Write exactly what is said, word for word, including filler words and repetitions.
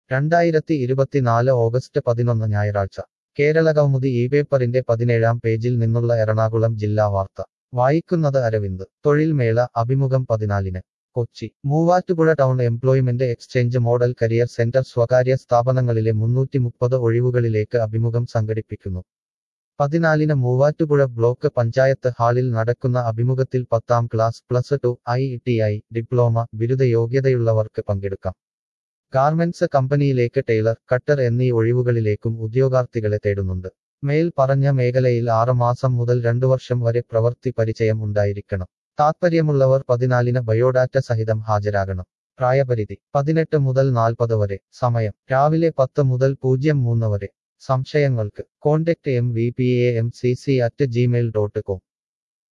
രണ്ടായിരത്തി ഇരുപത്തിനാല് ഓഗസ്റ്റ് പതിനൊന്ന് ഞായറാഴ്ച കേരളകൗമുദി ഈ പേപ്പറിന്റെ പതിനേഴാം പേജിൽ നിന്നുള്ള എറണാകുളം ജില്ലാ വാർത്ത വായിക്കുന്നത് അരവിന്ദ് തൊഴിൽമേള അഭിമുഖം പതിനാലിന് Kochi Muvattupuzha town employment exchange model career centre സ്വകാര്യ സ്ഥാപനങ്ങളിലെ മുന്നൂറ്റി മുപ്പത് ഒഴിവുകളിലേക്ക് അഭിമുഖം സംഘടിപ്പിക്കുന്നു പതിനാലിന് മൂവാറ്റുപുഴ ബ്ലോക്ക് പഞ്ചായത്ത് ഹാളിൽ നടക്കുന്ന അഭിമുഖത്തിൽ പത്താം class plus two I T I diploma ബിരുദ യോഗ്യതയുള്ളവർക്ക് പങ്കെടുക്കാം ഗാർമെന്റ്സ് കമ്പനിയിലേക്ക് ടൈലർ കട്ടർ എന്നീ ഒഴിവുകളിലേക്കും ഉദ്യോഗാർത്ഥികളെ തേടുന്നുണ്ട് മേൽ പറഞ്ഞ മേഖലയിൽ ആറ് മാസം മുതൽ രണ്ടു വർഷം വരെ പ്രവൃത്തി പരിചയം ഉണ്ടായിരിക്കണം താത്പര്യമുള്ളവർ പതിനാലിന് ബയോഡാറ്റ സഹിതം ഹാജരാകണം പ്രായപരിധി പതിനെട്ട് മുതൽ നാൽപ്പത് വരെ സമയം രാവിലെ പത്ത് മുതൽ പൂജ്യം മൂന്ന് വരെ സംശയങ്ങൾക്ക് contact M V P A M C C at Gmail dot com